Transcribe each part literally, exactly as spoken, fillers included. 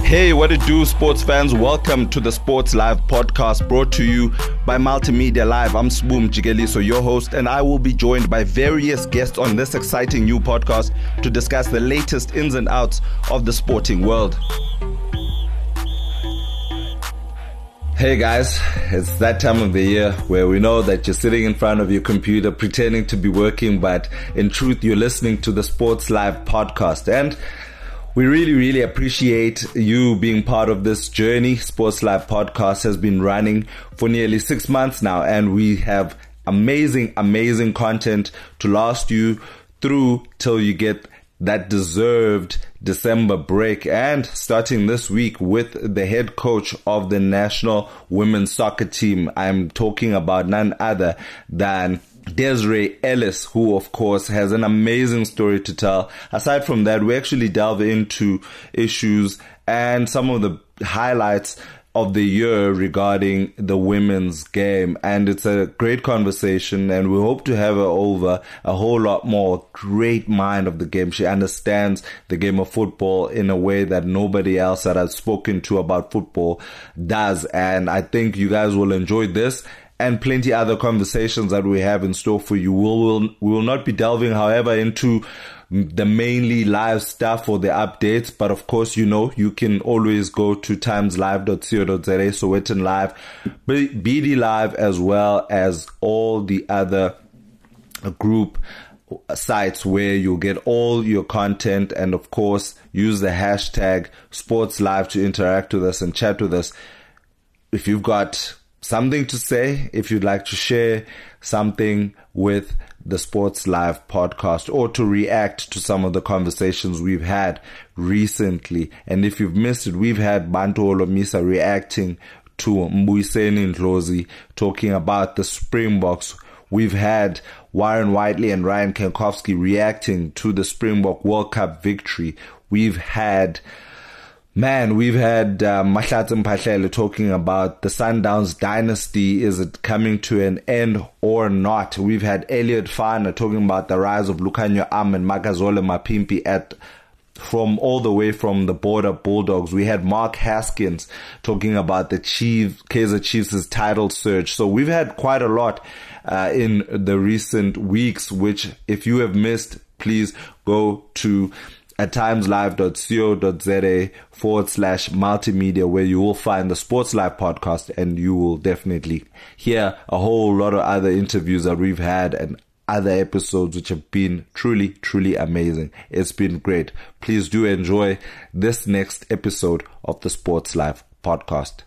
Hey, what it do, sports fans? Welcome to the Sports Live podcast brought to you by Multimedia Live. I'm Sboom Jigeliso, your host, and I will be joined by various guests on this exciting new podcast to discuss the latest ins and outs of the sporting world. Hey guys, it's that time of the year where we know that you're sitting in front of your computer pretending to be working, but in truth, you're listening to the Sports Live podcast. And we really, really appreciate you being part of this journey. Sports Live podcast has been running for nearly six months now, and we have amazing, amazing content to last you through till you get that deserved December break. And starting this week with the head coach of the national women's soccer team, I'm talking about none other than Desiree Ellis, who of course has an amazing story to tell. Aside from that, we actually delve into issues and some of the highlights of the year regarding the women's game, and it's a great conversation, and we hope to have her over a whole lot more. Great mind of the game. She understands the game of football in a way that nobody else that I've spoken to about football does, and I think you guys will enjoy this and plenty other conversations that we have in store for you. We will, we will not be delving, however, into the mainly live stuff or the updates, but of course, you know, you can always go to times live dot co dot za, Sowetan Live, B D Live, as well as all the other group sites where you'll get all your content, and of course, use the hashtag Sports Live to interact with us and chat with us. If you've got something to say, if you'd like to share something with the Sports Live podcast, or to react to some of the conversations we've had recently. And if you've missed it, we've had Bantu Olomisa reacting to Mbuyiseni Ndlozi talking about the Springboks. We've had Warren Whiteley and Ryan Kankowski reacting to the Springbok World Cup victory. We've had Man, we've had uh, Mahlatsi Mphahlele talking about the Sundowns dynasty. Is it coming to an end or not? We've had Elliot Fana talking about the rise of Lukhanyo Am and Makazole Mapimpi at from all the way from the border Bulldogs. We had Mark Haskins talking about the Chief, Kaizer Chiefs' title surge. So we've had quite a lot uh, in the recent weeks, which if you have missed, please go to at times live dot co dot za forward slash multimedia, where you will find the Sports Live podcast, and you will definitely hear a whole lot of other interviews that we've had and other episodes which have been truly, truly amazing. It's been great. Please do enjoy this next episode of the Sports Live podcast.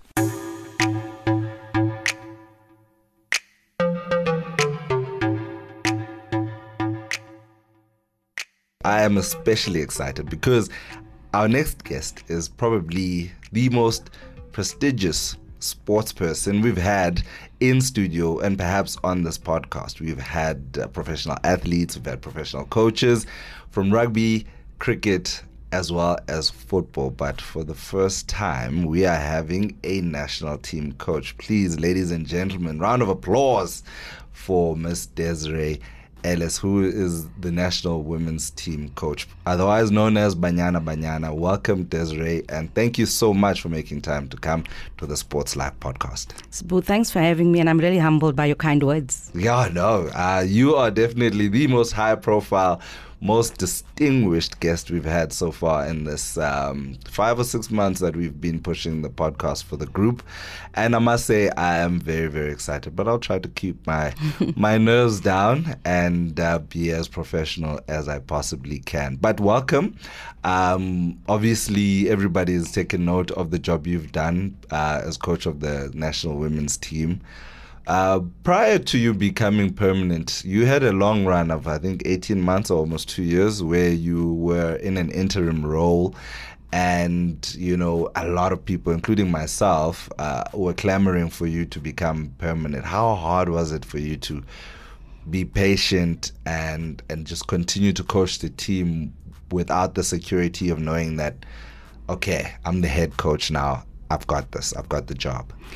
I am especially excited because our next guest is probably the most prestigious sports person we've had in studio and perhaps on this podcast. We've had uh, professional athletes, we've had professional coaches from rugby, cricket, as well as football. But for the first time, we are having a national team coach. Please, ladies and gentlemen, round of applause for Miss Desiree Ellis, who is the national women's team coach, otherwise known as Banyana Banyana. Welcome, Desiree, and thank you so much for making time to come to the Sports Live podcast. Sbu, thanks for having me, and I'm really humbled by your kind words. Yeah, no, uh, you are definitely the most high-profile, most distinguished guest we've had so far in this um, five or six months that we've been pushing the podcast for the group. And I must say, I am very, very excited, but I'll try to keep my my nerves down and uh, be as professional as I possibly can. But welcome. Um, obviously, everybody has taken note of the job you've done uh, as coach of the national women's team. Uh, prior to you becoming permanent, you had a long run of, I think, eighteen months or almost two years where you were in an interim role. And, you know, a lot of people, including myself, uh, were clamoring for you to become permanent. How hard was it for you to be patient and, and just continue to coach the team without the security of knowing that, okay, I'm the head coach now, I've got this, I've got the job?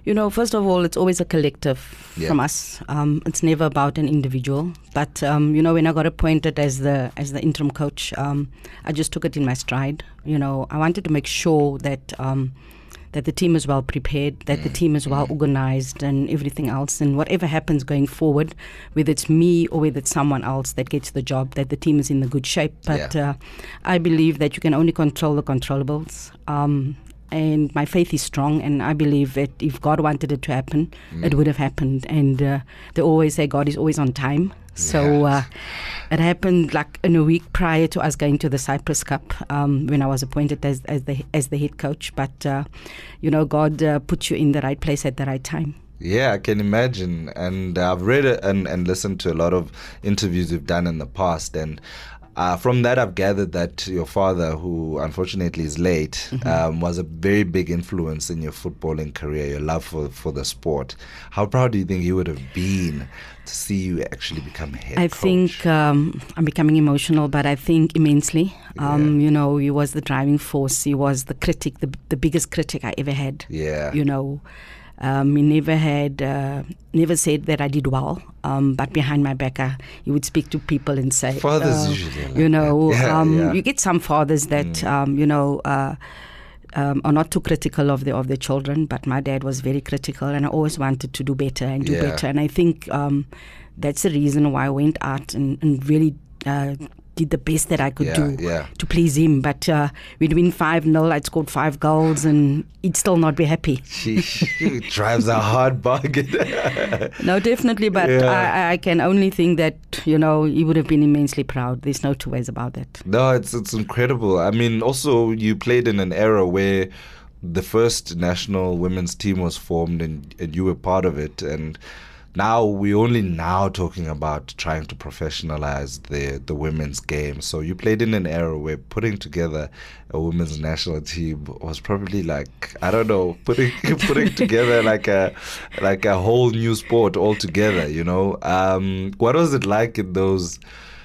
You know, first of all, it's always a collective Yeah. from us. Um, it's never about an individual. But um, you know, when I got appointed as the as the interim coach, um, I just took it in my stride. You know, I wanted to make sure that um, that the team is well prepared, that the team is well organized, and everything else. And whatever happens going forward, whether it's me or whether it's someone else that gets the job, that the team is in the good shape. But Yeah. uh, I believe that you can only control the controllables. Um, And my faith is strong, and I believe that if God wanted it to happen, Mm. it would have happened. And uh, they always say God is always on time. So uh, it happened like in a week prior to us going to the Cyprus Cup, um, when I was appointed as, as the as the head coach. But uh, you know, God uh, put you in the right place at the right time. Yeah, I can imagine. And uh, I've read it and, and listened to a lot of interviews you've done in the past. And uh, from that, I've gathered that your father, who unfortunately is late, Mm-hmm. um, was a very big influence in your footballing career, your love for, for the sport. How proud do you think he would have been to see you actually become head I coach? think um, I'm becoming emotional, but I think immensely. Um, You know, he was the driving force. He was the critic, the, the biggest critic I ever had. Yeah. You know, um, he never had, uh, never said that I did well. Um, but behind my back, uh, he would speak to people and say, Fathers uh, usually are like you know, that. Yeah, um, yeah. you get some fathers that, um, you know, uh, um, are not too critical of the of their children. But my dad was very critical, and I always wanted to do better and do Yeah. better. And I think um, that's the reason why I went out and, and really uh, did the best that I could Yeah, do yeah. to please him. But uh, we'd win five nil, I'd scored five goals, and he'd still not be happy. She drives a hard bargain. No, definitely. But Yeah. I, I can only think that, you know, he would have been immensely proud. There's no two ways about that. No, it's it's incredible. I mean, also you played in an era where the first national women's team was formed, and, and you were part of it. And now we're only now talking about trying to professionalize the the women's game. So you played in an era where putting together a women's national team was probably like, I don't know, putting putting together like a like a whole new sport altogether. You know, um, what was it like in those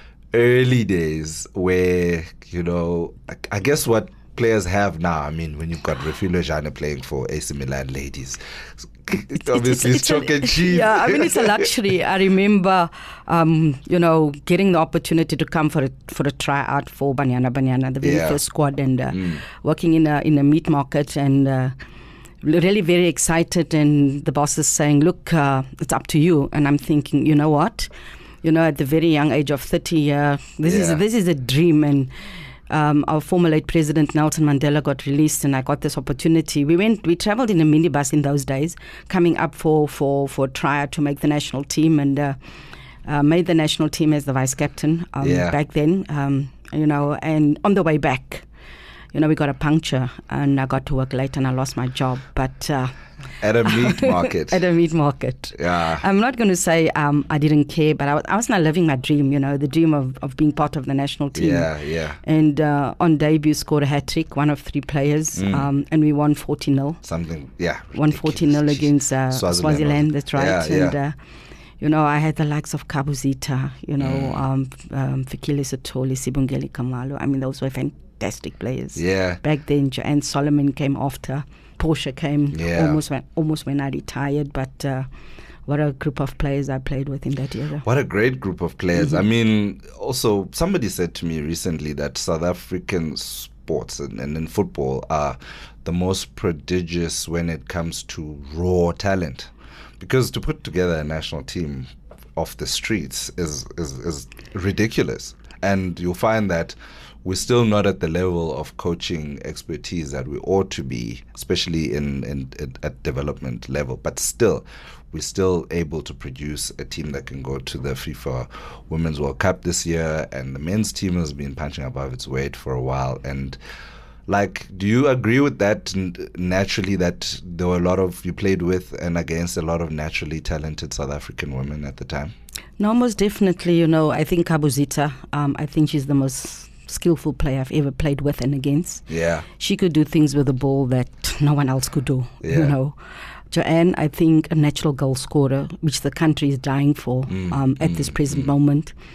early days where, you know, I, I guess what players have now, I mean, when you've got Refilwe Jane playing for A C Milan ladies, it's obviously it's, a- chalk and cheese. Yeah, I mean, it's a luxury. I remember, um, you know, getting the opportunity to come for a, for a tryout for Banyana Banyana, the very Yeah. first squad, and uh, working in a in a meat market, and uh, really very excited. And the boss is saying, "Look, uh, it's up to you." And I'm thinking, you know what? You know, at the very young age of thirty, uh, this Yeah. is this is a dream. And Um, our former late president Nelson Mandela got released, and I got this opportunity. We went, we travelled in a minibus in those days, coming up for for for a tryout to make the national team, and uh, uh, made the national team as the vice captain um, Yeah. back then. Um, you know, and on the way back, you know, we got a puncture, and I got to work late, and I lost my job. But uh, At a meat market. at a meat market. Yeah. I'm not going to say um, I didn't care, but I was, I was not living my dream, you know, the dream of, of being part of the national team. Yeah, yeah. And uh, on debut, scored a hat-trick, one of three players, Mm. um, and we won forty nil. Something, yeah. Won forty nil ridiculous. against uh, Swaziland. Swaziland, that's right. Yeah, and, yeah. Uh, you know, I had the likes of Kabuzita, you know, Mm. um, um, Fikile Sotoli, Sibongeli Kamalo. I mean, those were fantastic players. Yeah. Back then, and Solomon came after. Porsche came Yeah. almost when almost when I retired, but uh, what a group of players I played with in that era. What a great group of players. I mean, also, somebody said to me recently that South African sports and, and in football are the most prodigious when it comes to raw talent. Because to put together a national team off the streets is, is, is ridiculous. And you'll find that we're still not at the level of coaching expertise that we ought to be, especially in, in, in at development level. But still, we're still able to produce a team that can go to the FIFA Women's World Cup this year, and the men's team has been punching above its weight for a while. And like, do you agree with that n- naturally, that there were a lot of, you played with and against a lot of naturally talented South African women at the time? No, most definitely. You know, I think Kabuzita, um, I think she's the most skillful player I've ever played with and against. Yeah. She could do things with the ball that no one else could do, Yeah. you know. Joanne, I think, a natural goal scorer, which the country is dying for Mm, um, at mm, this present mm. moment.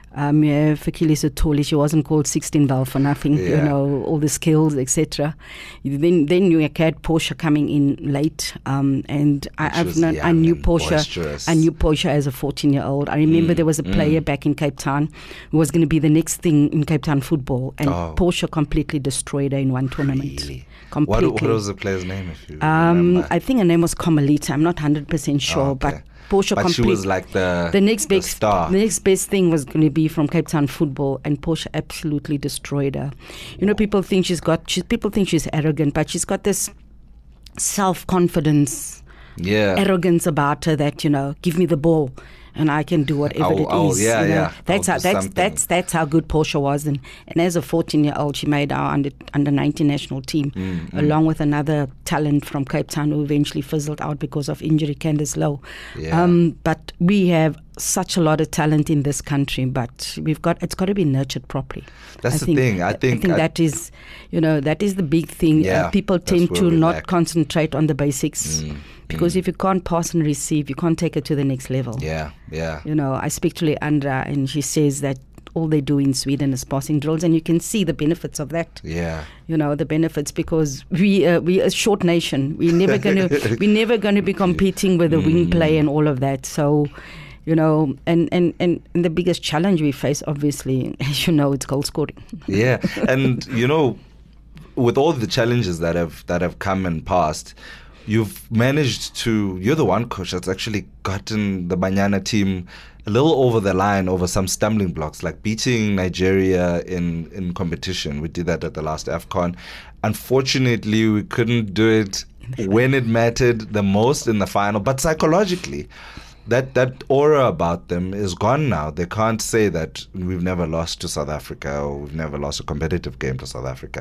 Um, yeah, Fikile Sithole, she wasn't called sixteen ball for nothing. Yeah. You know, all the skills, et cetera. Then, then you had Portia coming in late, um, and I, I've known, I knew Portia. I knew Portia as a fourteen-year-old. I remember mm, there was a player mm. back in Cape Town who was going to be the next thing in Cape Town football, and oh. Portia completely destroyed her in one tournament. Really? Completely. What, what was the player's name? If you um, remember? I think her name was Komalita. I'm not one hundred percent sure, oh, okay. but. Portia but complete, she was like the, the next big the star. The next best thing was going to be from Cape Town football, and Portia absolutely destroyed her. You know, people think she's got. She, people think she's arrogant, but she's got this self-confidence, yeah, arrogance about her that, you know, give me the ball and I can do whatever I'll, it I'll, is. Yeah, you know? yeah. That's I'll how that's something. that's that's how good Portia was, and, and as a fourteen-year-old, she made our under under nineteen national team, mm, along mm. with another talent from Cape Town who eventually fizzled out because of injury, Candice Lowe. Yeah. Um, but we have such a lot of talent in this country, but we've got it's got to be nurtured properly. That's I the think, thing. I think I think I, that is, you know, that is the big thing. Yeah, uh, people tend to not lack. concentrate on the basics. Mm. Because mm. if you can't pass and receive, you can't take it to the next level. Yeah, yeah. You know, I speak to Leandra, and she says that all they do in Sweden is passing drills, and you can see the benefits of that. Yeah. You know, the benefits, because we uh, we a short nation. We're never gonna we're never gonna be competing with the mm. wing play and all of that. So, you know, and, and, and, and the biggest challenge we face, obviously, as you know, it's goal scoring. Yeah, and you know, with all the challenges that have that have come and passed, you've managed to, you're the one coach that's actually gotten the Banyana team a little over the line over some stumbling blocks, like beating Nigeria in, in competition. We did that at the last AFCON. Unfortunately, we couldn't do it when it mattered the most in the final, but psychologically, that, that aura about them is gone now. They can't say that we've never lost to South Africa or we've never lost a competitive game to South Africa.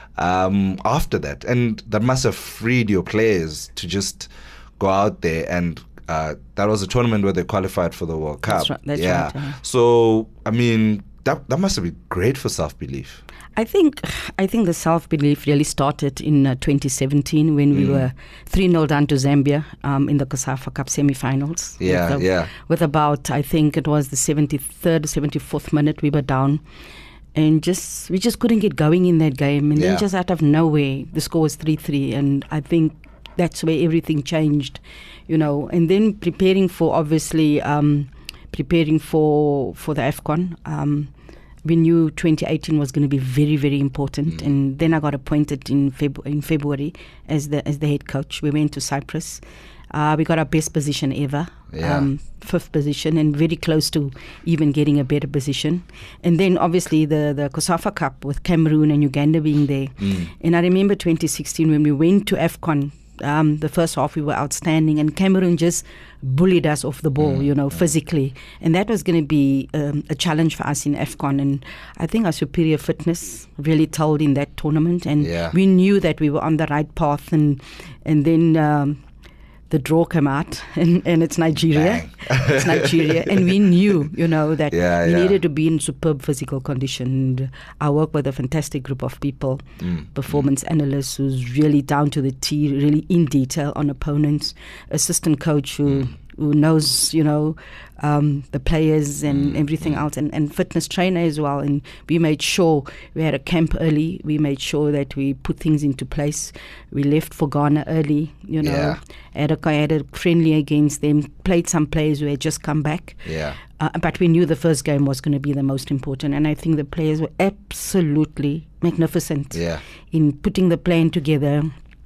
Um, after that, and that must have freed your players to just go out there, and uh, that was a tournament where they qualified for the World Cup. That's right, that's yeah. right, yeah. So I mean, that that must have been great for self-belief. I think I think the self-belief really started in uh, twenty seventeen when mm. we were three nil down to Zambia um, in the COSAFA Cup semi-finals. Yeah, with, uh, yeah. With about, I think it was the seventy-third, seventy-fourth minute, we were down. And just we just couldn't get going in that game. And yeah. then just out of nowhere, the score was three three. And I think that's where everything changed, you know. And then preparing for, obviously, um, preparing for, for the AFCON. Um, we knew twenty eighteen was going to be very, very important. Mm. And then I got appointed in, Feb- in February as the as the head coach. We went to Cyprus. Uh, we got our best position ever, yeah. um, fifth position, and very close to even getting a better position. And then obviously the, the COSAFA Cup with Cameroon and Uganda being there. Mm. And I remember twenty sixteen when we went to AFCON, um, the first half we were outstanding, and Cameroon just bullied us off the ball, mm. you know, physically. And that was going to be um, a challenge for us in AFCON. And I think our superior fitness really told in that tournament. And yeah. we knew that we were on the right path. And, and then... Um, the draw came out, and, and it's Nigeria. It's Nigeria. And we knew, you know, that yeah, we yeah. needed to be in superb physical condition. And I work with a fantastic group of people, mm. performance mm. analysts who's really down to the T, really in detail on opponents, assistant coach who... Mm. who knows, you know, um, the players and mm. everything mm. else, and, and fitness trainer as well. And we made sure we had a camp early. We made sure that we put things into place. We left for Ghana early, you know. Yeah. Had a, had a friendly against them, played some players who had just come back. Yeah. Uh, but we knew the first game was going to be the most important. And I think the players were absolutely magnificent yeah. in putting the plan together,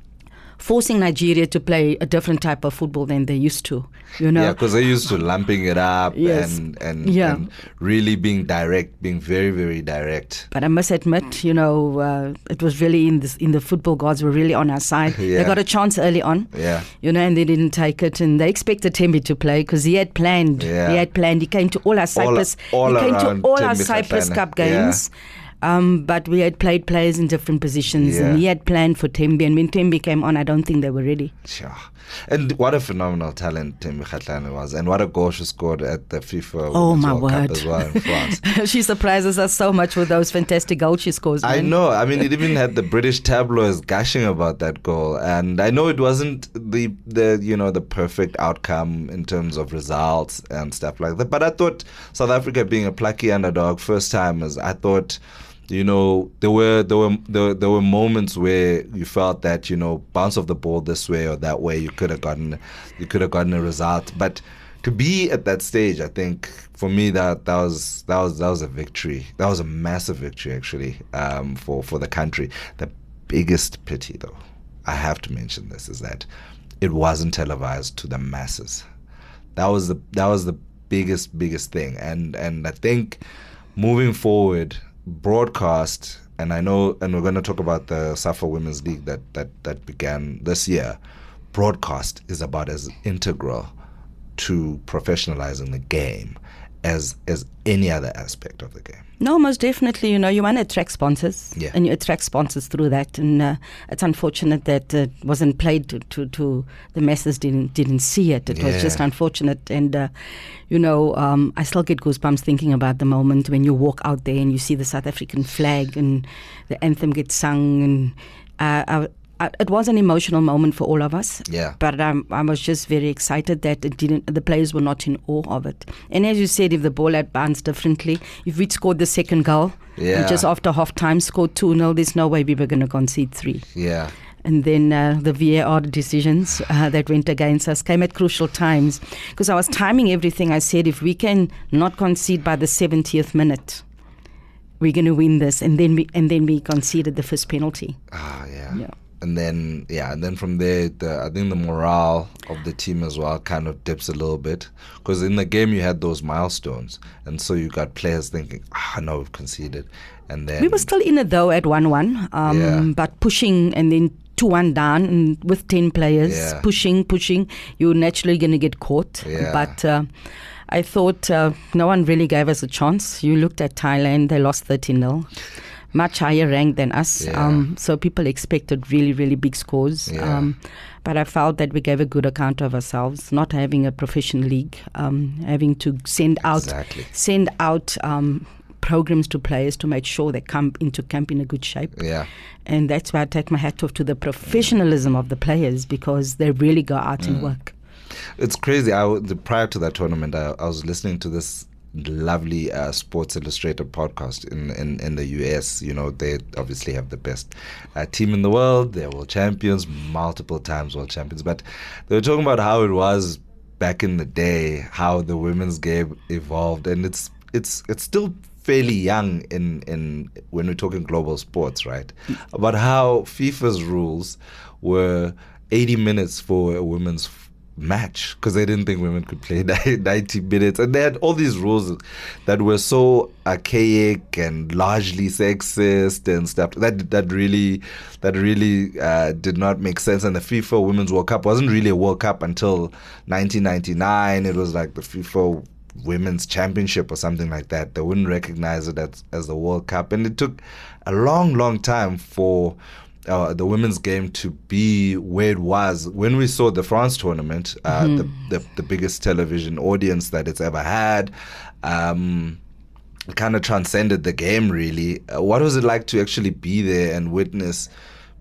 forcing Nigeria to play a different type of football than they used to, you know. Yeah, because they're used to lumping it up yes. and and, yeah. and really being direct, being very, very direct. But I must admit, you know, uh, it was really in this, in the football gods were really on our side. Yeah. They got a chance early on, yeah. you know, and they didn't take it. And they expected Tembi to play because he had planned. Yeah. He had planned. He came to all our Cyprus. All, all he came to all our Tembi Cyprus Kgatlana. Cup games. Yeah. Um, but we had played players in different positions, Yeah. and he had planned for Tembi. And when Tembi came on, I don't think they were ready. Sure. And what a phenomenal talent Tembi Kgatlana was, and what a goal she scored at the FIFA Oh, Women's my World Cup word. as well in France. She surprises us so much with those fantastic goals she scores. I man. know. I mean, it even had the British tabloids gushing about that goal, and I know it wasn't the the you know the perfect outcome in terms of results and stuff like that. But I thought South Africa, being a plucky underdog, first timers, I thought, you know, there were there were there, there were moments where you felt that, you know, bounce of the ball this way or that way, you could have gotten you could have gotten a result, but to be at that stage, I think for me that that was that was that was a victory. That was a massive victory, actually, um, for for the country. The biggest pity, though, I have to mention this, is that it wasn't televised to the masses. That was the that was the biggest biggest thing, and and I think moving forward, broadcast, and I know, and we're going to talk about the SAFA Women's League that that that began this year. Broadcast is about as integral to professionalizing the game as as any other aspect of the game. No, most definitely. You know, you want to attract sponsors, Yeah. and you attract sponsors through that. And uh, it's unfortunate that it wasn't played to, to, to the masses didn't didn't see it. It Yeah. was just unfortunate. And uh, you know, um, I still get goosebumps thinking about the moment when you walk out there and you see the South African flag and the anthem gets sung. And uh, I, I, it was an emotional moment for all of us. Yeah. But um, I was just very excited that it didn't. The players were not in awe of it. And as you said, if the ball had bounced differently, if we'd scored the second goal, Yeah. and just after half time scored two nil, there's no way we were going to concede three. Yeah. And then uh, the V A R decisions uh, that went against us came at crucial times, because I was timing everything. I said, if we can not concede by the seventieth minute, we're going to win this. And then we and then we conceded the first penalty. Ah, yeah. Yeah. And then, yeah, and then from there, the, I think the morale of the team as well kind of dips a little bit. Because in the game, you had those milestones. And so you got players thinking, ah, no, we've conceded. And then... We were still in it, though, at one one, um, Yeah. but pushing and then two one down and with ten players, Yeah. pushing, pushing, you're naturally going to get caught. Yeah. But uh, I thought uh, no one really gave us a chance. You looked at Thailand, they lost thirty nil. Much higher ranked than us. Yeah. Um, so people expected really, really big scores. Yeah. Um, but I felt that we gave a good account of ourselves, not having a professional league, um, having to send out Exactly. send out um, programs to players to make sure they come into camp in a good shape. Yeah. And that's why I take my hat off to the professionalism of the players, because they really go out and work. It's crazy. I, w- the, prior to that tournament, I, I was listening to this lovely uh, Sports Illustrated podcast in, in, in the U S. You know, they obviously have the best uh, team in the world. They're world champions, multiple times world champions. But they were talking about how it was back in the day, how the women's game evolved. And it's it's it's still fairly young in, in when we're talking global sports, right? About how FIFA's rules were eighty minutes for a women's match, because they didn't think women could play ninety minutes, and they had all these rules that were so archaic and largely sexist and stuff that that really that really uh, did not make sense. And the FIFA Women's World Cup wasn't really a World Cup until nineteen ninety-nine. It was like the FIFA Women's Championship or something like that. They wouldn't recognize it as, as the World Cup, and it took a long long time for Uh, the women's game to be where it was when we saw the France tournament, uh, Mm-hmm. the, the the biggest television audience that it's ever had. Um, it kind of transcended the game, really. Uh, what was it like to actually be there and witness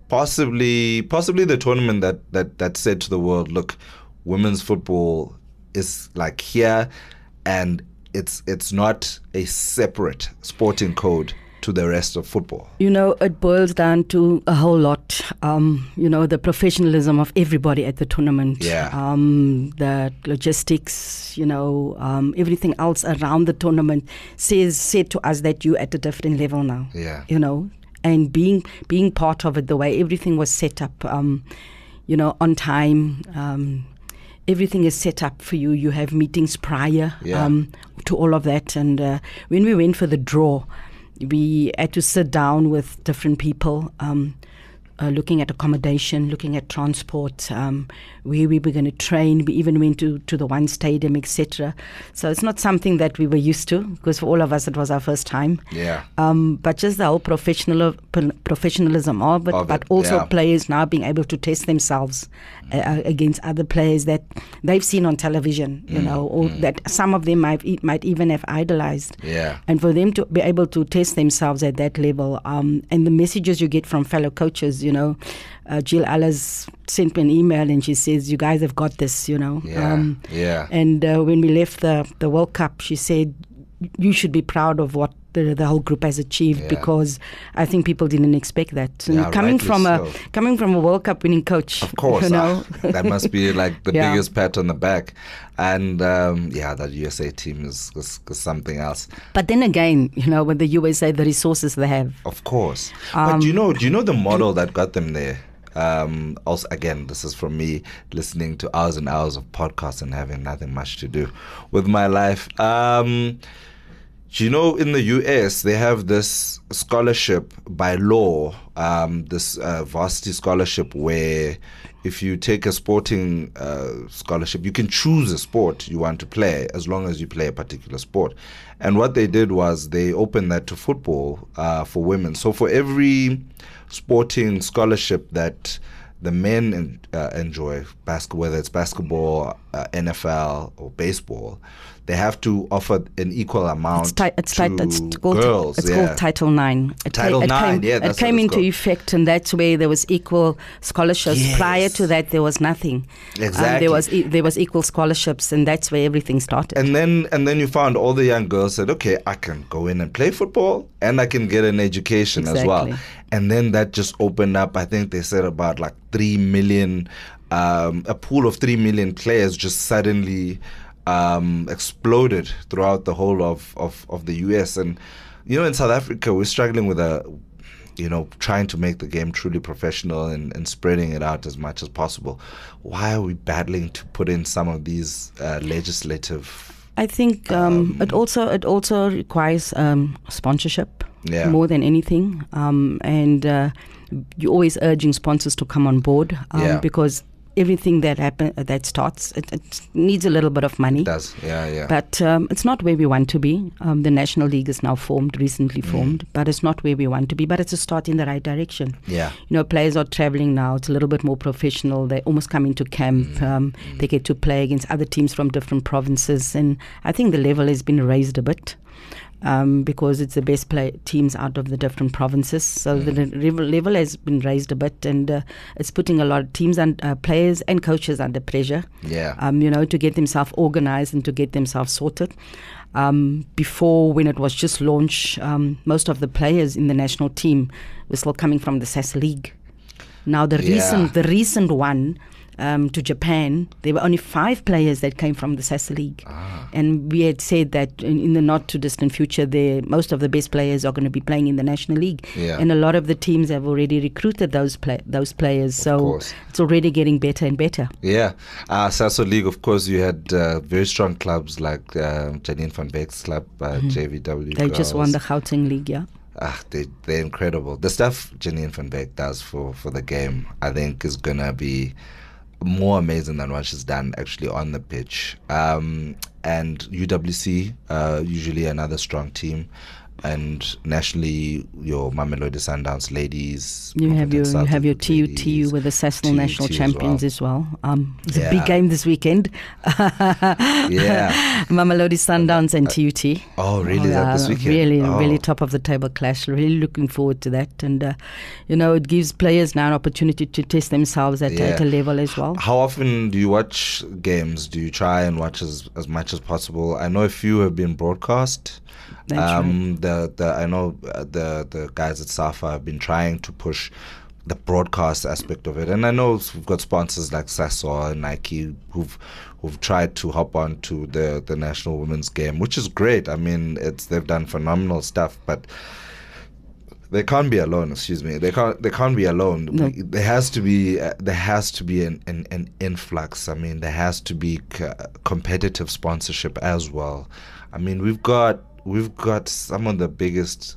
possibly possibly the tournament that, that, that said to the world, look, women's football is like here, and it's it's not a separate sporting code to the rest of football? You know, it boils down to a whole lot. Um, you know, the professionalism of everybody at the tournament. Yeah. Um, the logistics, you know, um, everything else around the tournament says said to us that you're at a different level now. Yeah. You know, and being being part of it, the way everything was set up, um, you know, on time. Um, everything is set up for you. You have meetings prior Yeah. um, to all of that. And uh, when we went for the draw, we had to sit down with different people. Um, uh, looking at accommodation, looking at transport, um, where we were going to train. We even went to, to the one stadium, et cetera. So it's not something that we were used to, because for all of us it was our first time. Yeah. Um, but just the whole professional professionalism of it, of but it, also yeah. players now being able to test themselves uh, against other players that they've seen on television, you Mm, know, or mm. that some of them might, e- might even have idolized. Yeah. And for them to be able to test themselves at that level, um, and the messages you get from fellow coaches, you know, uh, Jill Allers sent me an email and she says, "You guys have got this," you know. Yeah. Um, yeah. And uh, when we left the, the World Cup, she said, "You should be proud of what the, the whole group has achieved," Yeah. because I think people didn't expect that. And Yeah, coming rightly from so. a coming from a World Cup winning coach, Of course, you know, ah, that must be like the Yeah. biggest pat on the back. And um, yeah, that U S A team is, is, is something else. But then again, you know, with the U S A, the resources they have. Of course. Um, but do you know, do you know the model that got them there? Um, also, again, this is from me listening to hours and hours of podcasts and having nothing much to do with my life. Um, do you know, in the U S, they have this scholarship by law, um, this uh, varsity scholarship where if you take a sporting uh, scholarship, you can choose a sport you want to play as long as you play a particular sport. And what they did was they opened that to football uh, for women. So for every sporting scholarship that the men en- uh, enjoy, basket, whether it's basketball, uh, N F L, or baseball, they have to offer an equal amount It's, ti- it's, to ti- it's called, girls. it's yeah. called Title Nine. It Title it Nine, came, yeah, it that's came what it's into called. effect, and that's where there was equal scholarships. Yes. Prior to that, there was nothing. Um, Exactly. there was e- there was equal scholarships, and that's where everything started. And then and then you found all the young girls said, okay, I can go in and play football and I can get an education as well. Exactly. And then that just opened up, I think they said about like three million, um, a pool of three million players just suddenly um, exploded throughout the whole of, of, of the U S. And, you know, in South Africa, we're struggling with a, you know, trying to make the game truly professional and, and spreading it out as much as possible. Why are we battling to put in some of these uh, legislative? I think um, it also it also requires um, sponsorship Yeah. more than anything, um, and uh, you're always urging sponsors to come on board um, Yeah. because everything that happen that starts it, it needs a little bit of money. It does, yeah, yeah. But um, it's not where we want to be. Um, the National League is now formed, recently formed, but it's not where we want to be. But it's a start in the right direction. yeah. You know, players are traveling now. It's a little bit more professional. They almost come into camp. Um, they get to play against other teams from different provinces. And I think the level has been raised a bit. Um, because it's the best play teams out of the different provinces. So the level, level has been raised a bit, and uh, it's putting a lot of teams and uh, players and coaches under pressure. Yeah. Um, you know, to get themselves organized and to get themselves sorted. Um, before, when it was just launched, um, most of the players in the national team were still coming from the S A S League. Now the Yeah. recent, the recent one. Um, to Japan, there were only five players that came from the S A S League. Ah. And we had said that in, in the not too distant future, the most of the best players are going to be playing in the National League. Yeah. And a lot of the teams have already recruited those play, those players. So course. it's already getting better and better. Yeah. Uh, Sasso League, of course, you had uh, very strong clubs like uh, Janine van Beek's club, uh, J V W. They girls. just won the Gauteng League, yeah. Ah, they, they're incredible. The stuff Janine van Beek does for, for the game, I think, is going to be more amazing than what she's done actually on the pitch. Um, and U W C, uh, usually another strong team. And nationally, your Mamelodi Sundowns ladies. You have your you have your Celtic T U T U ladies, with the Sasnal T U T national as champions well. as well. Um, it's Yeah. a big game this weekend. Yeah. Mamelodi Sundowns and T U T. Oh, really? Is that this weekend? Really, Oh. really top of the table clash. Really looking forward to that. And, uh, you know, it gives players now an opportunity to test themselves at, Yeah. at a level as well. How often do you watch games? Do you try and watch as, as much as possible? I know a few have been broadcast. That's um, the the I know uh, the the guys at SAFA have been trying to push the broadcast aspect of it, and I know we've got sponsors like Sasol and Nike who've who've tried to hop on to the the national women's game, which is great. I mean, it's they've done phenomenal stuff, but they can't be alone. Excuse me. They can't. They can't be alone. No. We, there has to be. Uh, there has to be an, an, an influx. I mean, there has to be c- competitive sponsorship as well. I mean, we've got we've got some of the biggest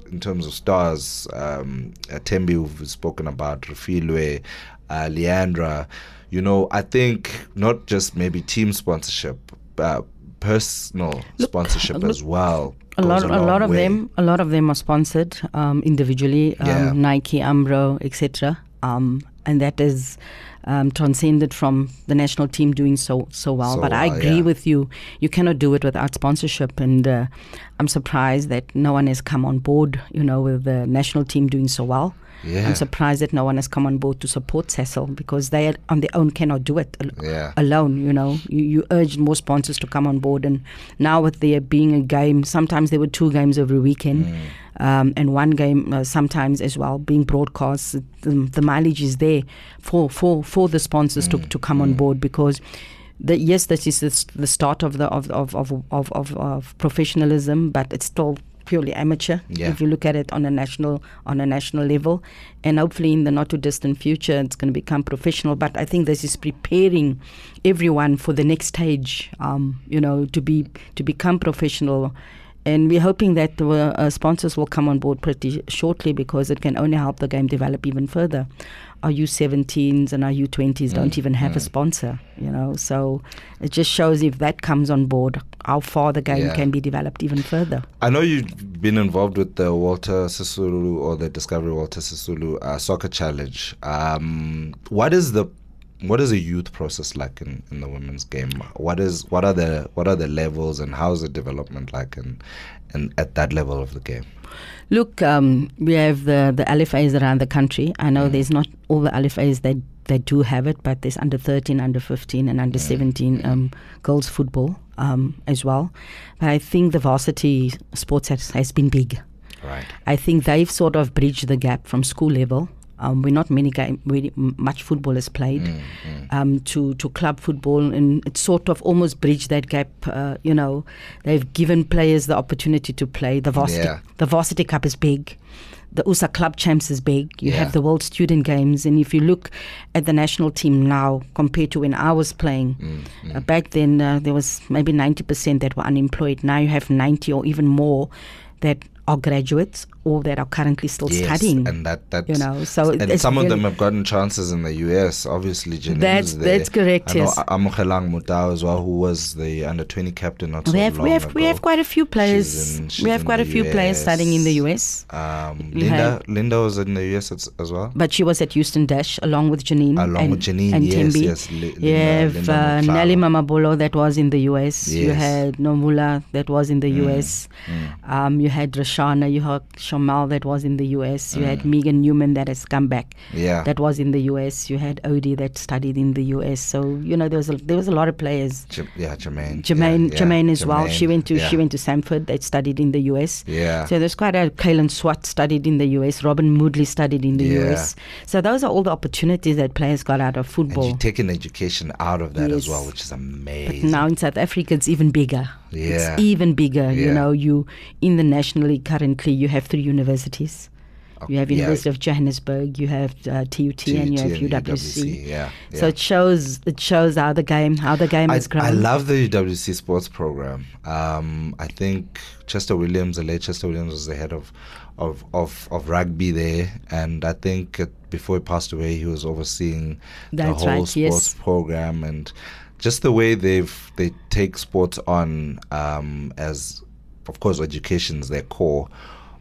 in terms of stars, um, Tembi, we've spoken about, Rufilwe, uh, Leandra, you know, I think not just maybe team sponsorship, uh, personal look, sponsorship look, as well. A lot, a, a lot of way. them, a lot of them are sponsored um, individually, um, yeah. Nike, Umbro, et cetera. Um, and that is um, transcended from the national team doing so so well. So, but I agree yeah. with you. You cannot do it without sponsorship, and uh, I'm surprised that no one has come on board. You know, with the national team doing so well. Yeah. I'm surprised that no one has come on board to support Cecil, because they on their own cannot do it al- yeah. alone. You know, you, you urged more sponsors to come on board, and now with there being a game, sometimes there were two games every weekend, mm. um, and one game uh, sometimes as well being broadcast. The, the mileage is there for for, for the sponsors mm. to to come mm. on board, because. The, yes, this is the, the start of the of of, of of of of professionalism, but it's still purely amateur. Yeah. If you look at it on a national on a national level, and hopefully in the not too distant future, it's going to become professional. But I think this is preparing everyone for the next stage. Um, you know, to be to become professional. And we're hoping that the uh, sponsors will come on board pretty shortly, because it can only help the game develop even further. Our U seventeens and our U twenties mm, don't even have mm. a sponsor, you know. So it just shows, if that comes on board, how far the game yeah. can be developed even further. I know you've been involved with the Walter Sisulu or the Discovery Walter Sisulu uh, Soccer Challenge. Um, what is the What is a youth process like in, in the women's game? What is what are the what are the levels, and how is the development like in, in at that level of the game? Look, um, we have the, the L F As around the country. I know mm. there's not all the L F As that, that do have it, but there's under thirteen, under fifteen, and under mm. seventeen um, girls football um, as well. But I think the varsity sports has, has been big. Right. I think they've sort of bridged the gap from school level. Um, we're not many game, really much football is played mm, mm. Um, to to club football, and it's sort of almost bridged that gap. Uh, you know, they've given players the opportunity to play. The varsity, yeah. the varsity cup is big. The U S A Club Champs is big. You yeah. have the World Student Games, and if you look at the national team now compared to when I was playing, mm, mm. Uh, back then uh, there was maybe ninety percent that were unemployed. Now you have ninety or even more that are graduates or that are currently still yes, studying. And that that's, you know, so and some of them have gotten chances in the U S. Obviously, Janine that's there. that's correct. I know yes, Amogelang Mutau as well, who was the under twenty captain not so we have, long we have, ago. We have quite a few players. She's in, she's we have quite a few U S. players studying in the U S. Um, Linda, Linda was in the U S as, as well, but she was at Houston Dash along with Janine. Along and, with Janine, and yes, Tembi. yes. Li- Linda, you have Linda uh, Nelly Mamabolo that was in the U S. Yes. You had Nomula that was in the mm, U S. Mm. Um, you had Rashana. You had Shamal that was in the U S. You mm. had Megan Newman that has come back. Yeah. That was in the U S. You had Odie that studied in the U S. So you know there was a, there was a lot of players. J- yeah, Jermaine. Jermaine, yeah, Jermaine yeah. as Jermaine, well. She went to yeah. she went to Samford. That studied in the U S. Yeah. So there's quite a Kaylin Swat studied in the U S. Robin Moodley studied in the yeah. U S. So those are all the opportunities that players got out of football. And you take an education out of that yes. as well, which is amazing. But now in South Africa, it's even bigger. Yeah. It's even bigger. Yeah. You know, you in the National League currently, you have three universities. You have University yeah. of Johannesburg, you have uh, T U T, T U T, and you have and U W C. U W C. Yeah, yeah. So it shows it shows how the game how the game I, has grown. I love the U W C sports program. Um, I think Chester Williams, the late Chester Williams, was the head of of of, of rugby there, and I think it, before he passed away, he was overseeing That's the whole right, sports yes. program, and just the way they've they take sports on um, as, of course, education is their core.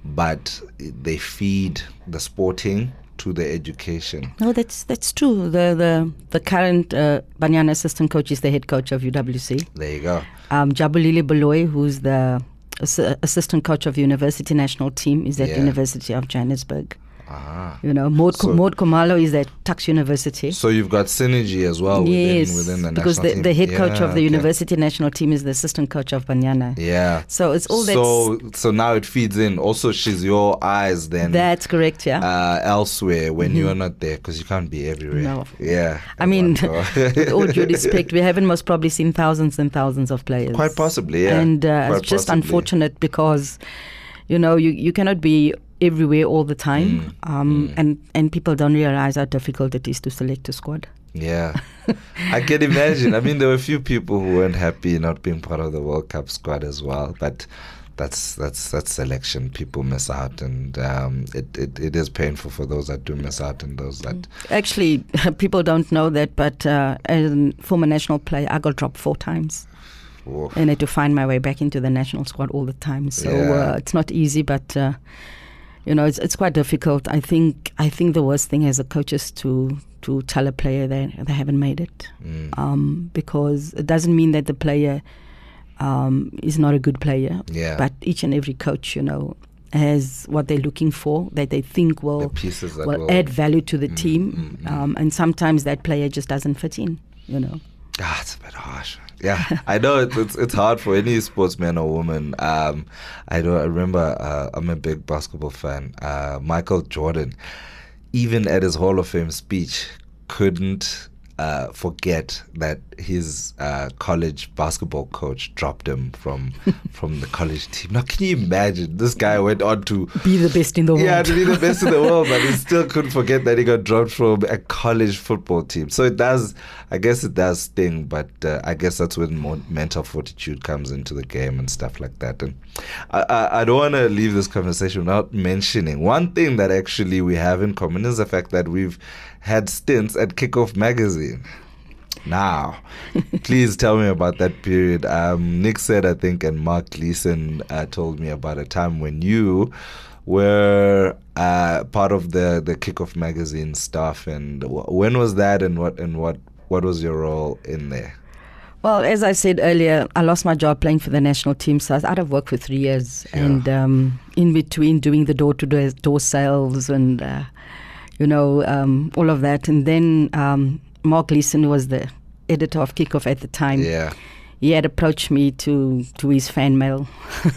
But they feed the sporting to the education. No, that's that's true. The the the current uh, Banyana assistant coach is the head coach of U W C. There you go. Um, Jabulile Baloy, who's the ass- assistant coach of the university national team, is at yeah. University of Johannesburg. Ah. You know, Maud, so, Maud Komalo is at Tuks University. So you've got synergy as well yes, within, within the because national the, team. the head yeah, coach of the okay. university national team is the assistant coach of Banyana. Yeah. So it's all that. So so now it feeds in. Also, she's your eyes then. That's correct, yeah. Uh, elsewhere when mm-hmm. you're not there, because you can't be everywhere. No. Yeah. I mean, with all due respect, we haven't most probably seen thousands and thousands of players. Quite possibly, yeah. And uh, Quite it's just possibly. unfortunate because, you know, you, you cannot be everywhere all the time, mm, um, mm. and, and people don't realize how difficult it is to select a squad. Yeah, I can imagine. I mean, there were a few people who weren't happy not being part of the World Cup squad as well, but that's that's that's selection. People miss out, and um, it, it it is painful for those that do miss out and those that. Actually, people don't know that, but uh, as a former national player, I got dropped four times. Oof. And I had to find my way back into the national squad all the time. So Yeah. uh, it's not easy, but uh, you know, it's it's quite difficult. I think I think the worst thing as a coach is to to tell a player that they haven't made it, Mm. um, because it doesn't mean that the player um, is not a good player. Yeah. But each and every coach, you know, has what they're looking for that they think will The pieces that will will add value to the Mm, team, mm, mm. Um, and sometimes that player just doesn't fit in. You know. Ah, it's a bit harsh. Yeah, I know it's, it's it's hard for any sportsman or woman. Um, I don't I remember. Uh, I'm a big basketball fan. Uh, Michael Jordan, even at his Hall of Fame speech, couldn't uh, forget that his uh, college basketball coach dropped him from from the college team. Now, can you imagine? This guy went on to Be the best in the world. yeah, to be the best in the world, but he still couldn't forget that he got dropped from a college football team. So it does, I guess it does sting, but uh, I guess that's when more mental fortitude comes into the game and stuff like that. And I, I, I don't want to leave this conversation without mentioning one thing that actually we have in common is the fact that we've had stints at Kickoff Magazine. Now, please tell me about that period. Um, Nick said, I think, and Mark Gleason uh, told me about a time when you were uh, part of the, the Kickoff Magazine staff. And w- when was that, and what and what what was your role in there? Well, as I said earlier, I lost my job playing for the national team, so I was out of work for three years. Yeah. And um, in between doing the door-to-door door sales and, uh, you know, um, all of that. And then um, Mark Gleason, who was the editor of Kickoff at the time, Yeah. he had approached me to do his fan mail,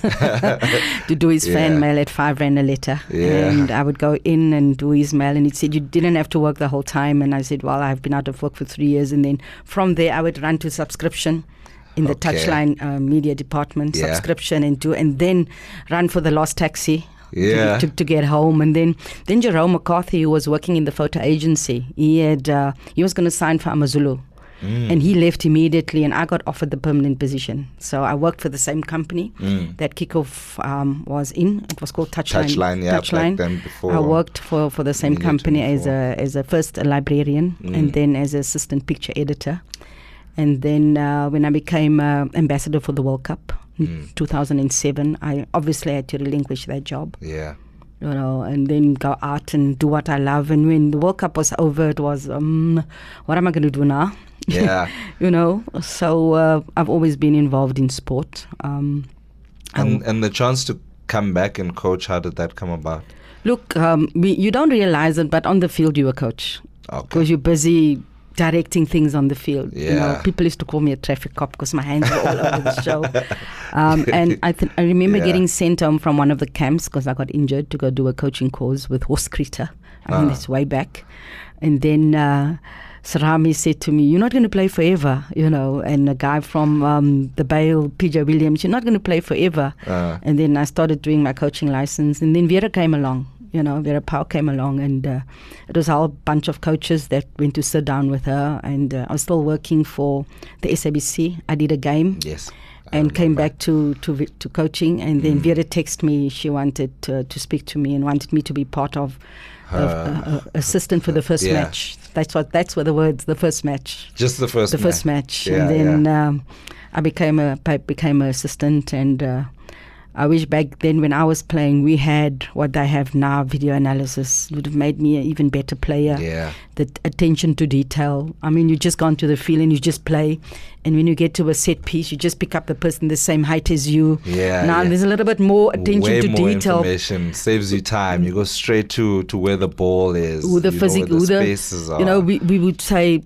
to do his Yeah. fan mail at five rand a letter. Yeah. And I would go in and do his mail, and he said, you didn't have to work the whole time. And I said, well, I've been out of work for three years. And then from there, I would run to subscription in the Okay. Touchline uh, media department, Yeah. subscription, and do, and then run for the lost taxi. Yeah. To, to, to get home. And then then Jerome McCarthy, who was working in the photo agency, he had uh, he was going to sign for Amazulu. Mm. And he left immediately, and I got offered the permanent position. So I worked for the same company Mm. that Kickoff um, was in. It was called Touchline. Touchline, yeah, Touchline. back then before. I worked for, for the same Media company as twenty-four. a as a first a librarian, Mm. and then as assistant picture editor. And then uh, when I became uh, ambassador for the World Cup in Mm. two thousand seven, I obviously had to relinquish that job. Yeah. You know, and then go out and do what I love. And when the World Cup was over, it was, um, what am I going to do now? Yeah. You know, so uh, I've always been involved in sport. Um, And and the chance to come back and coach, how did that come about? look, um, we, you don't realize it, but on the field you're a coach Okay. because you're busy directing things on the field. You know, Yeah. people used to call me a traffic cop because my hands were all over the show. Um, and I, th- I remember Yeah. getting sent home from one of the camps because I got injured to go do a coaching course with Horse Krita. I mean, Ah. it's way back. And then uh, Sarami said to me, you're not going to play forever, you know. And a guy from um, the Bale, P J Williams, you're not going to play forever. Uh, And then I started doing my coaching license. And then Vera came along, you know, Vera Powell came along. And uh, it was a whole bunch of coaches that went to sit down with her. And uh, I was still working for the S A B C. I did a game yes. I and came remember. back to, to vi- to coaching. And then Mm. Vera texted me. She wanted to, to speak to me and wanted me to be part of Her- uh, uh, assistant for the first yeah. match. That's what. That's what the words. The first match. Just the first The match. first match, Yeah, and then yeah. um, I became a I became an assistant. And uh, I wish back then when I was playing, we had what I have now, video analysis. It would have made me an even better player. Yeah. The t- attention to detail. I mean, you just go onto the field and you just play. And when you get to a set piece, you just pick up the person the same height as you. Yeah. Now yeah. there's a little bit more attention Way to more detail. information, saves you time. You go straight to, to where the ball is. Who the you know physic, where who the the, spaces are. you know, we, we would say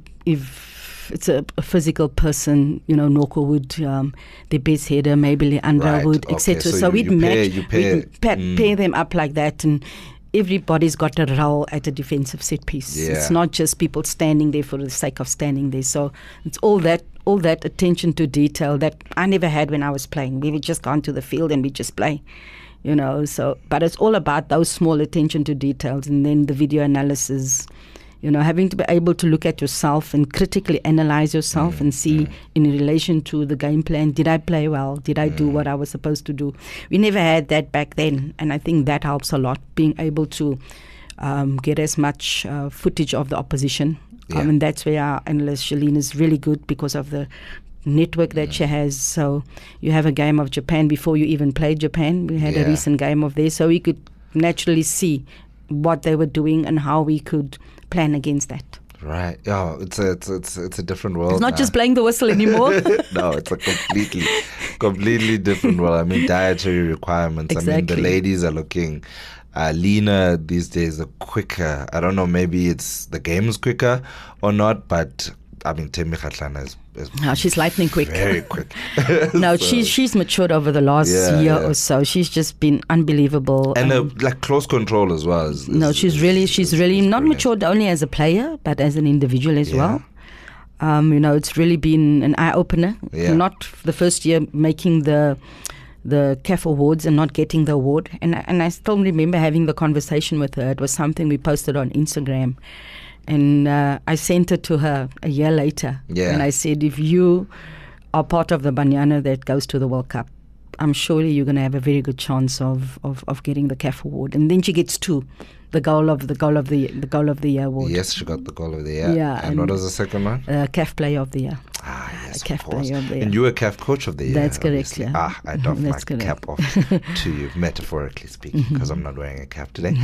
if it's a, a physical person, you know, Noko would, um, the base header, maybe Leandra Right, would, okay, et cetera. so So, you- we'd you pair- match, you pair- we'd pa- mm. pair them up like that, and everybody's got a role at a defensive set piece. Yeah. It's not just people standing there for the sake of standing there. So it's all that all that attention to detail that I never had when I was playing. We would just go onto the field and we just play. You know, so but it's all about those small attention to details, and then the video analysis, You know, having to be able to look at yourself and critically analyze yourself mm, and see mm. in relation to the game plan, did I play well? Did I mm. do what I was supposed to do? We never had that back then, and I think that helps a lot, being able to um, get as much uh, footage of the opposition. Yeah. Um, and that's where our analyst, Shalene, is really good because of the network that mm. she has. So you have a game of Japan before you even played Japan. We had yeah. a recent game of theirs, so we could naturally see what they were doing and how we could plan against that. Right. Oh, it's a it's it's it's a different world. It's not now. just playing the whistle anymore. No, it's a completely completely different world. I mean, dietary requirements. Exactly. I mean, the ladies are looking uh, leaner these days, are quicker. I don't know, maybe it's the game is quicker or not, but I mean, Thembi Kgatlana is, is no, she's lightning quick. Very quick. No, so, she's she's matured over the last yeah, year yeah. or so. She's just been unbelievable. And um, uh, like close control as well. Is, is, no, she's is, really she's is, really is not brilliant. matured only as a player, but as an individual as yeah. well. Um, you know, it's really been an eye opener. Yeah. Not the first year making the the C A F Awards and not getting the award. And I, and I still remember having the conversation with her. It was something we posted on Instagram. And uh, I sent it to her a year later. Yeah. And I said, if you are part of the Banyana that goes to the World Cup, I'm surely you're going to have a very good chance of, of, of getting the C A F Award. And then she gets two, the goal of the goal of the the goal of the year award. Yes, she got the goal of the year. Yeah. And, and what was the second one? Uh, C A F Player of the Year. Ah, yes, C A F of course. Player of the Year. And you were C A F Coach of the Year. That's correct, obviously. yeah. Ah, I doff my That's correct. cap off to you, metaphorically speaking, because mm-hmm. I'm not wearing a cap today.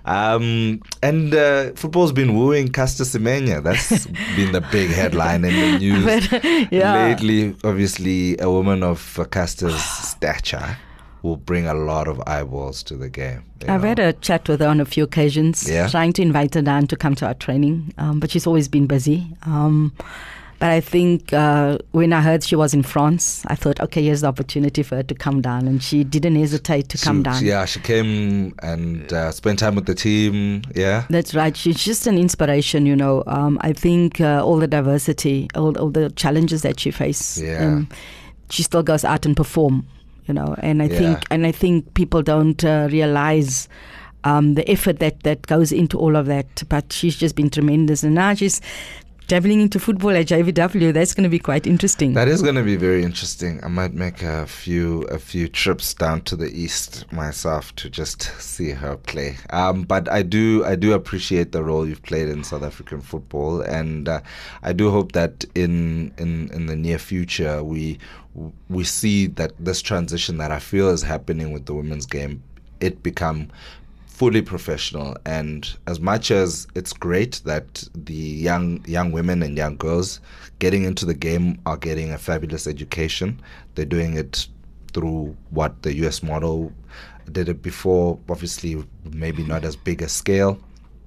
Um, and uh, football's been wooing Caster Semenya. That's been the big headline in the news but, yeah. lately. Obviously, a woman of uh, Caster's stature will bring a lot of eyeballs to the game. I've know? had a chat with her on a few occasions, yeah? trying to invite her down to come to our training, um, but she's always been busy. Um, but I think uh, when I heard she was in France, I thought, okay, here's the opportunity for her to come down, and she didn't hesitate to she, come down. Yeah, she came and uh, spent time with the team, yeah? That's right. She's just an inspiration, you know. Um, I think uh, all the diversity, all, all the challenges that she faces, yeah. um, she still goes out and perform. You know, and I yeah. think and I think people don't uh, realize um, the effort that, that goes into all of that. But she's just been tremendous, and now she's dabbling into football at J V W. That's going to be quite interesting. That is going to be very interesting. I might make a few a few trips down to the east myself to just see her play. Um, but I do I do appreciate the role you've played in South African football, and uh, I do hope that in in in the near future we. we see that this transition that I feel is happening with the women's game, it become fully professional. And as much as it's great that the young young women and young girls getting into the game are getting a fabulous education, they're doing it through what the U S model did it before, obviously maybe not as big a scale.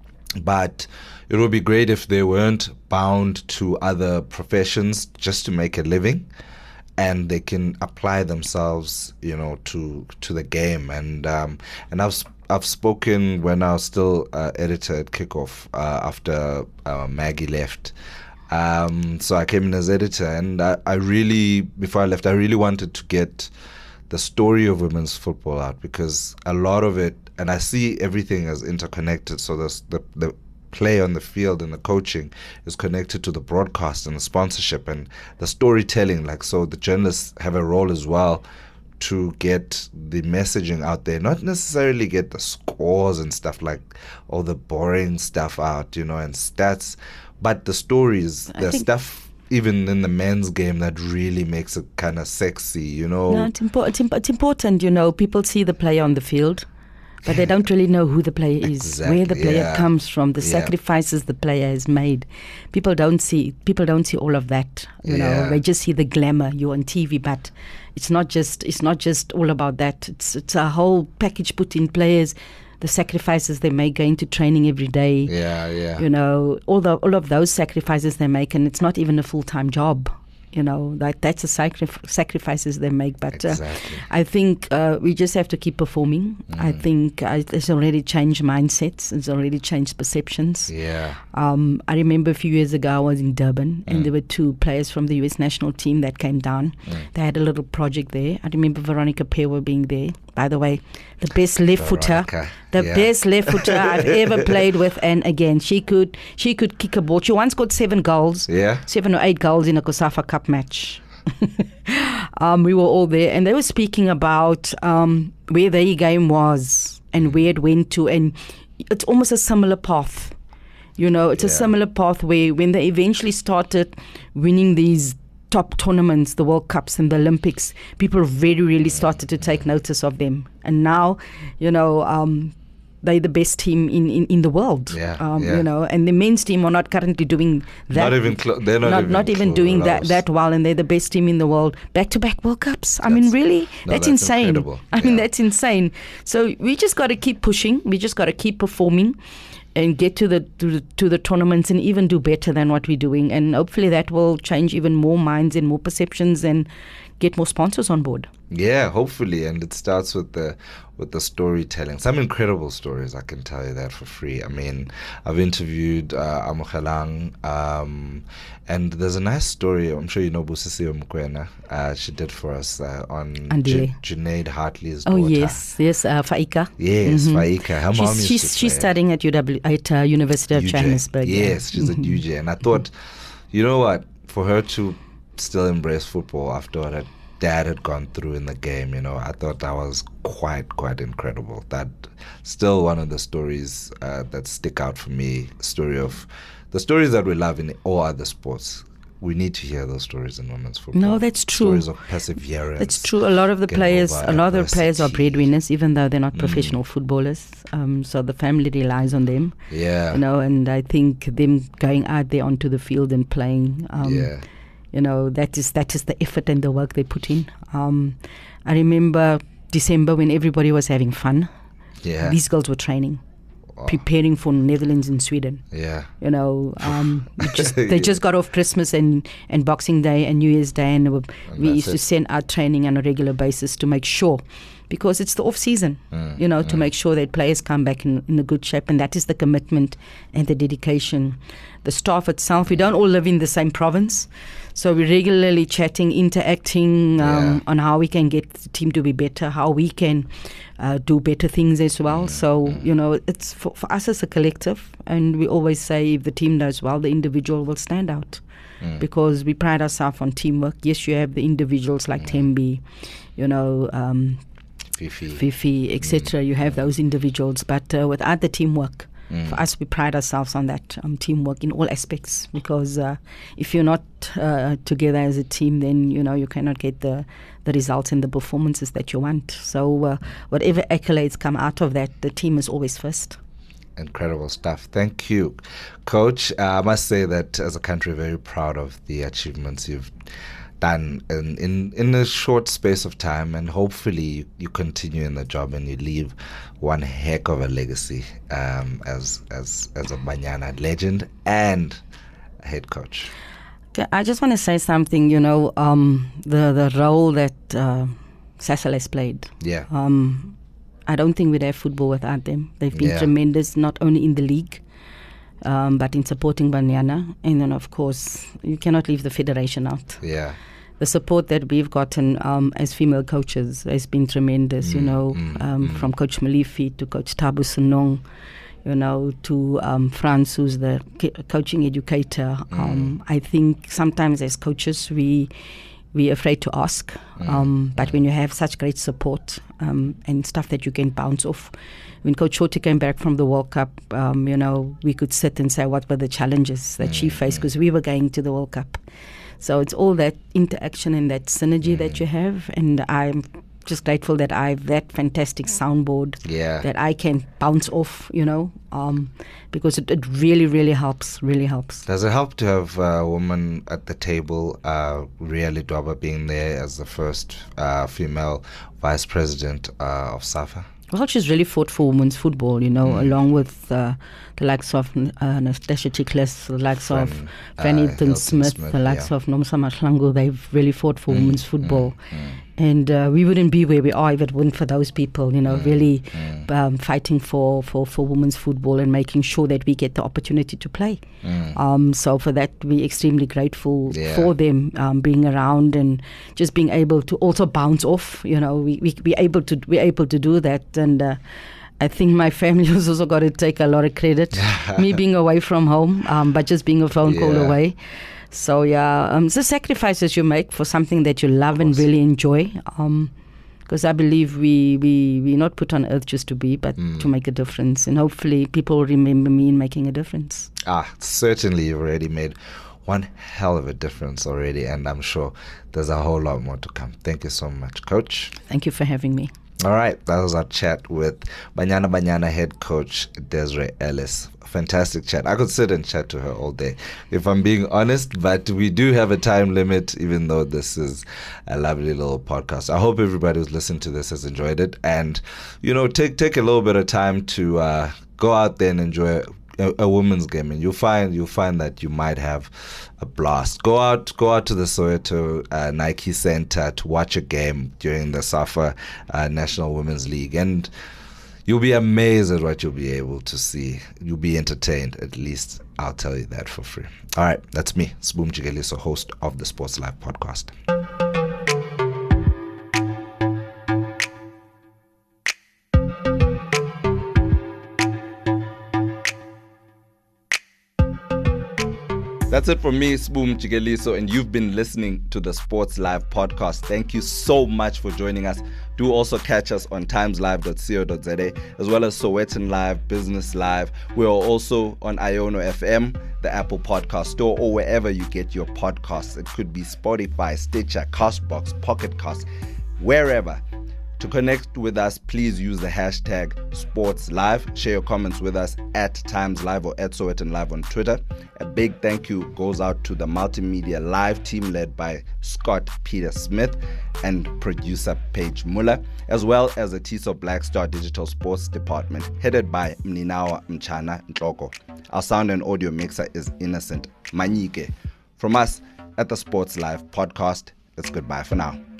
But it would be great if they weren't bound to other professions just to make a living, and they can apply themselves, you know, to to the game. And um, and I've I've spoken when I was still uh, editor at Kickoff uh, after uh, Maggie left. Um, so I came in as editor, and I, I really, before I left, I really wanted to get the story of women's football out, because a lot of it, and I see everything as interconnected. So the the, the play on the field and the coaching is connected to the broadcast and the sponsorship and the storytelling. Like, so the journalists have a role as well to get the messaging out there, not necessarily get the scores and stuff, like all the boring stuff out, you know, and stats, but the stories, I the stuff even in the men's game that really makes it kind of sexy, you know. No, it's, impo- it's, imp- it's important, you know. People see the player on the field, but they don't really know who the player is, exactly, where the player yeah. comes from, the yeah. sacrifices the player has made. People don't see people don't see all of that. You yeah. know, they just see the glamour. You're on T V, but it's not just it's not just all about that. It's it's a whole package put in players, the sacrifices they make going to training every day. Yeah, yeah. You know, all the all of those sacrifices they make, and it's not even a full time job. You know, that that's the sacrif- sacrifices they make. But exactly. uh, I think uh, we just have to keep performing. Mm. I think uh, it's already changed mindsets. It's already changed perceptions. Yeah. Um, I remember a few years ago I was in Durban, and mm. there were two players from the U S national team that came down. Mm. They had a little project there. I remember Veronica Pewa being there. by the way, the best left footer, the yeah. best left footer I've ever played with. And again, she could she could kick a ball. She once got seven goals, yeah, seven or eight goals in a COSAFA Cup match. um, we were all there, and they were speaking about um, where their game was and where it went to, and it's almost a similar path. You know, it's yeah. a similar path where when they eventually started winning these top tournaments, the World Cups and the Olympics, people really, really started to take notice of them. And now, you know, um, they're the best team in, in, in the world. Yeah, um, yeah. You know, and the men's team are not currently doing that. Not even clo- they're not, not even, not even doing that, that well, and they're the best team in the world. Back-to-back World Cups. That's, I mean, really, no, that's, that's insane. Incredible. I yeah. mean, that's insane. So we just got to keep pushing. We just got to keep performing and get to the, to the to the tournaments and even do better than what we're doing. And hopefully that will change even more minds and more perceptions and get more sponsors on board. Yeah, hopefully. And it starts with the with the storytelling. Some incredible stories, I can tell you that for free. I mean, I've interviewed uh, Amogelang, um, and there's a nice story. I'm sure you know Busisi Mkwena. Uh, she did for us uh, on J- Junaid Hartley's daughter. Oh, yes. Yes, uh, Faika. Yes, mm-hmm. Faika. Her she's, mom used she's, to she's studying at U W at uh, University of U J. Johannesburg. Yes, yeah. she's mm-hmm. at U J. And I thought, you know what, for her to still embrace football after what her dad had gone through in the game, you know, I thought that was quite, quite incredible. That still one of the stories uh, that stick out for me, story of the stories that we love in all other sports. We need to hear those stories in women's football. No, that's true. Stories of perseverance. That's true. A lot of the players, a lot of the players are breadwinners, even though they're not mm. professional footballers. Um, so the family relies on them. Yeah. You know, and I think them going out there onto the field and playing. Um, yeah. You know, that is that is the effort and the work they put in. Um, I remember December when everybody was having fun. Yeah. These girls were training, wow. preparing for Netherlands and Sweden. Yeah. You know, um, just, they yeah. just got off Christmas and, and Boxing Day and New Year's Day, and, were, and we used it. to send out training on a regular basis to make sure, because it's the off season, mm, you know, mm. to make sure that players come back in, in a good shape, and that is the commitment and the dedication. The staff itself, we don't all live in the same province, so we're regularly chatting, interacting um, yeah. on how we can get the team to be better, how we can uh, do better things as well. Mm, so, mm. you know, it's for, for us as a collective, and we always say if the team does well, the individual will stand out. Mm. Because we pride ourselves on teamwork. Yes, you have the individuals like mm. Tembi, you know, um, Fifi, Fifi et cetera. Mm. You have those individuals, but uh, without the teamwork, mm. for us, we pride ourselves on that um, teamwork in all aspects. Because uh, if you're not uh, together as a team, then you know you cannot get the the results and the performances that you want. So uh, whatever accolades come out of that, the team is always first. Incredible stuff. Thank you, Coach. Uh, I must say that as a country, very proud of the achievements you've done in, in, in a short space of time, and hopefully you, you continue in the job and you leave one heck of a legacy um, as as as a Banyana legend and a head coach. Okay, I just want to say something. You know, um, the the role that uh, Sasol has played. Yeah. Um, I don't think we'd have football without them. They've been yeah. tremendous, not only in the league, um, but in supporting Banyana. And then, of course, you cannot leave the federation out. Yeah. The support that we've gotten um, as female coaches has been tremendous, mm, you know, mm, um, mm. from Coach Malifi to Coach Tabu Sunong, you know, to um, Franz, who's the c- coaching educator. Mm. Um, I think sometimes as coaches, we... we're afraid to ask, um, mm. but when you have such great support um, and stuff that you can bounce off. When Coach Shorty came back from the World Cup, um, you know, we could sit and say what were the challenges that mm. she faced, because we were going to the World Cup. So it's all that interaction and that synergy mm. that you have, and I'm just grateful that I have that fantastic soundboard yeah. that I can bounce off, you know, um, because it, it really, really helps, really helps. Does it help to have a woman at the table, uh, Ria Lidwaba being there as the first uh, female vice president uh, of SAFA? Well, she's really fought for women's football, you know, mm. along with uh, the likes of uh, Nastasia Chikles, the likes Fran, of Fanny uh, Smith, Smith, the likes yeah. of Nomsa Mahlangu. They've really fought for mm. women's football. Mm. Mm. And uh, we wouldn't be where we are if it weren't for those people, you know, mm. really mm. Um, fighting for, for, for women's football and making sure that we get the opportunity to play. Mm. Um, so for that, we're extremely grateful yeah. for them um, being around and just being able to also bounce off. You know, we we we able to we're able to do that, and uh, I think my family has also got to take a lot of credit. Me being away from home, um, but just being a phone yeah. call away. So yeah, um, it's the sacrifices you make for something that you love and really enjoy. Um, because I believe we we we're not put on earth just to be, but mm. to make a difference, and hopefully people remember me in making a difference. Ah, certainly you've already made one hell of a difference already, and I'm sure there's a whole lot more to come. Thank you so much, Coach. Thank you for having me. All right, that was our chat with Banyana Banyana head coach Desiree Ellis. Fantastic chat. I could sit and chat to her all day, if I'm being honest, but we do have a time limit, even though this is a lovely little podcast. I hope everybody who's listened to this has enjoyed it, and, you know, take take a little bit of time to uh, go out there and enjoy a, a women's game, and you'll find you'll find that you might have a blast. Go out, go out to the Soweto uh, Nike Center to watch a game during the SAFA uh, National Women's League, and you'll be amazed at what you'll be able to see. You'll be entertained, at least I'll tell you that for free. All right, that's me, Sbu Mjikeliso, host of the Sports Live podcast. That's it from me, Sbu Mjikeliso, and you've been listening to the Sports Live podcast. Thank you so much for joining us. Do also catch us on times live dot co dot za, as well as Sowetan Live, Business Live. We are also on Iono F M, the Apple Podcast Store, or wherever you get your podcasts. It could be Spotify, Stitcher, Castbox, Pocket Cast, wherever. To connect with us, please use the hashtag SportsLive. Share your comments with us at Times Live or at Sowetan Live on Twitter. A big thank you goes out to the Multimedia Live team led by Scott Peter Smith and producer Paige Muller, as well as the T I S O Black Star Digital Sports Department headed by Mninawa Mchana Ntloko. Our sound and audio mixer is Innocent Manyike. From us at the Sports Live podcast, it's goodbye for now.